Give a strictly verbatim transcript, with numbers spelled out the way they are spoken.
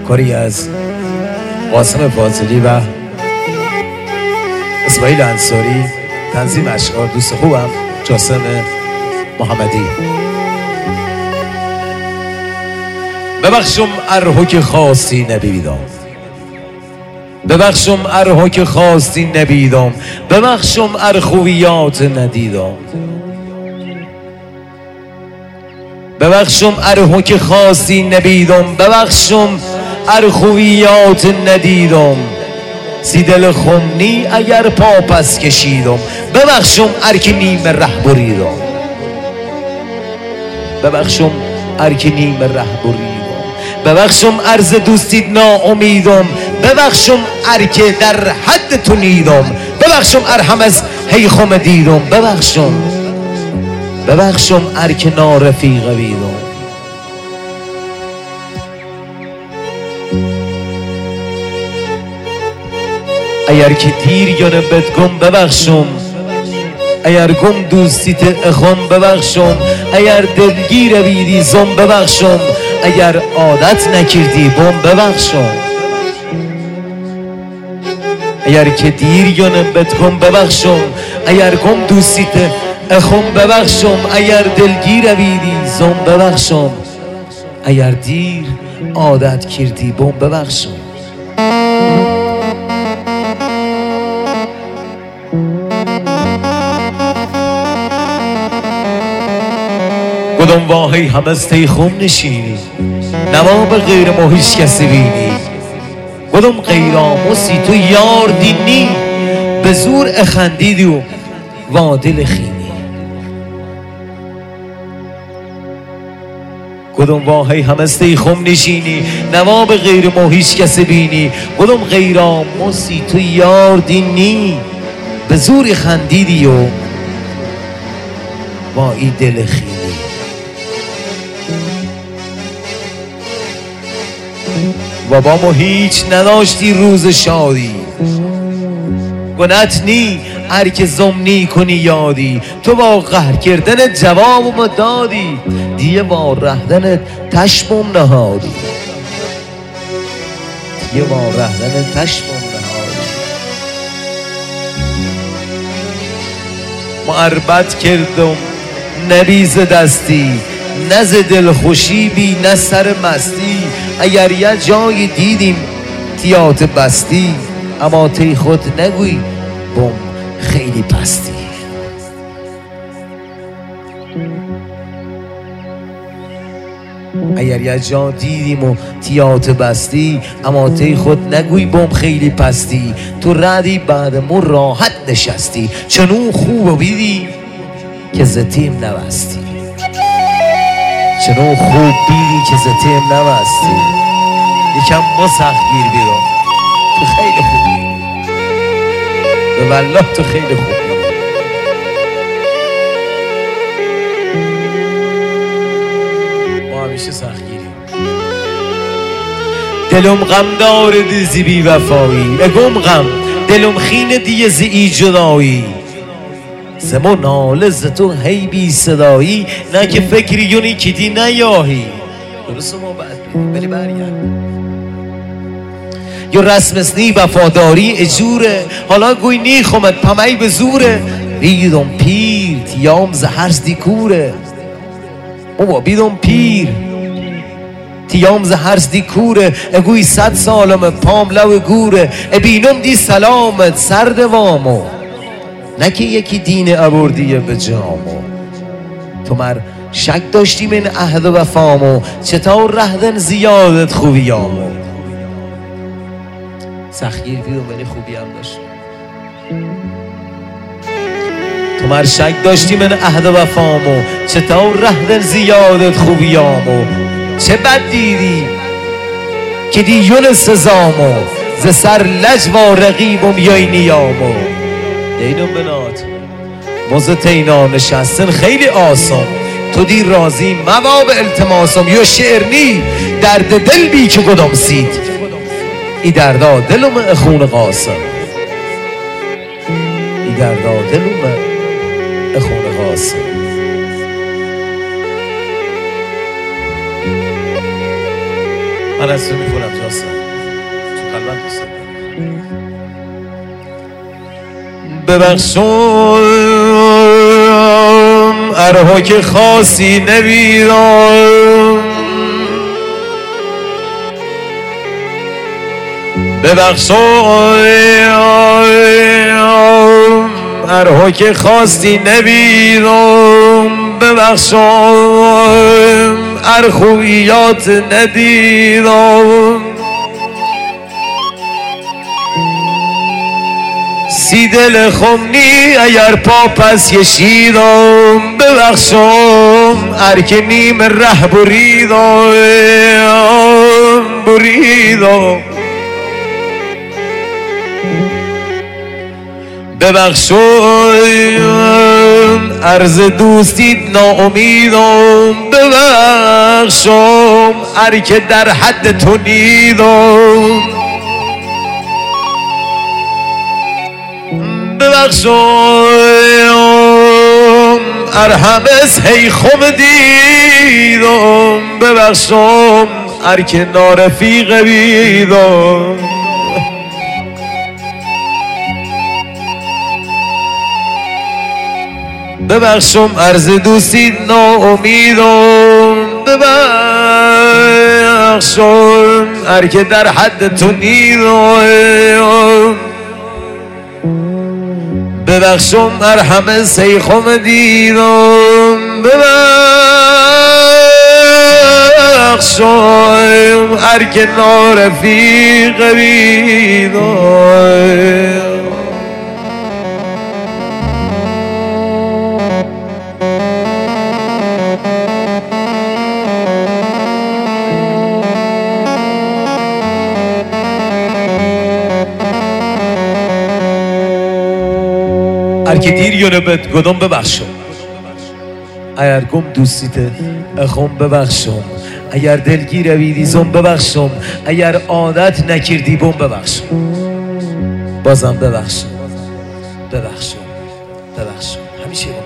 کاری از قاسم فاضلی و اسماعیل انصاری، تنظیم اشعار دوست خوبم جاسم محمدی. ببخشم ارهو که خواستی نبیدم، ببخشم ارهو که خواستی نبیدم، ببخشم ار خویات ندیدم، ببخشم ارهو که خواستی نبیدم، ببخشم ار خویات ندیدم، سی دل خمنی اگر پا پس کشیدم، ببخشم ار که نیم ره بریدم، ببخشم ار که نیم ره بریدم، ببخشم عرض دوستید ناامیدم، ببخشم ار که در حد تو نیدم، ببخشم ار هم از هیخم دیدم، ببخشم ببخشم ار که نارفیق ویدم. اگر که دیر یانه بدگم ببخشم، اگر گم دوستیت اخم ببخشم، اگر دلگیر بیدی زم ببخشم، اگر عادت نکردی بم ببخشم، اگر که دیر یانه بدگم ببخشم، اگر گم دوستیت اخم ببخشم، اگر دلگیر بیدی زم ببخشم، اگر دیر عادت کردی بم ببخشم. کدام واهی هم از تیخم نشینی، نواب غیر ما هیچ کسی بینی، کدام غیر آموسی تو یار دینی، به زور اخندیدی و وادل خینی. کدام واهی هم از تیخم نشینی، نواب غیر ما هیچ کسی بینی، کدام غیر آموسی تو یار دینی، به زور اخندیدی و وای دل خینی. و با ما هیچ نداشتی روز شادی، گنت نی هر که زمنی کنی یادی، تو با قهر کردن جوابم دادی، دیگه با رهدن تشمم نهادی، دیگه با رهدن تشمم نهادی. معربت کردم نبیز دستی، نه ز دل خوشی بی نه سر مستی، اگر یه جای دیدیم تیات بستی، اما تی خود نگوی بم خیلی پستی. اگر یه جا دیدیم و تیات بستی، اما تی خود نگوی بم خیلی پستی، تو ردی بعد مو راحت نشستی، چنون خوب بیدی که زتیم نبستی، چنون خوب بیدی که زتیم نبستی. یکم ما سختگیر بیدم، تو خیلی خوبی، به والله تو خیلی خوبی. ما همیشه سختگیریم. دلم غم داره دیزی بی وفایی، بگم غم دلم خین دیه زی جدایی، زمو ناله ز تو هی بی صدایی، نه که فکری یونی کدی نیاهی. درست ما بعد بلی برگرد یا رسم اسنی وفاداری اجوره، حالا گوی نیخومد پمی به زوره، بیدم پیر تیام زهرز دیکوره، بابا بیدم پیر تیام زهرز دیکوره، اگوی صد سالم پام لو گوره، ابینم دی سلامت سرد وامو، نه که یکی دین ابردیه به جامو. تو مر شک داشتی من عهد و وفامو، چطور رهدن زیادت خوبیامو. سختگیر بیدم ولی خوبی هم داشت. تو مر شک داشتی من عهد و وفامو، چطور رهدن زیادت خوبیامو. چه بد دیدی که دیون سزامو، ز سر لج و رقیبم یای نیامو. دیدم بنات موزه تینا نشستن خیلی آسان، تو دی رازی مواب التماسم، یا شعرنی درد دل بی که گدام سید، ای دردا دلم اخون قاسم، ای دردا دلم اخون قاسم. من از تو میخورم جاسم تو قلبم دوست ببخشم ارها که خاصی نمیدم ببخشم ارها که خواستی نبیدم ببخشم ار خویات ندیدم سی دل خمنی اگر پا پس کشیدم ببخشم ار که نیم ره بریدم بریدم ببخشم عرض دوستیت ناامیدم ببخشم هر که در حد تو نیدم ببخشم ارحمس هی خم دیدم ببخشم هر که نارفیق بیدم ببخشم عرض دوستی ناامیدم ببخشم هر که در حد تو نیدم ببخشم هر همه سیخم دیدم ببخشم هر که نارفیق بیدم هر که دیر یونه بد گدم ببخشم اگر گم دوستیته اخم ببخشم اگر دلگیر ویدیزم ببخشم اگر عادت نکردی بم ببخشم بازم ببخشم ببخشم ببخشم همیشه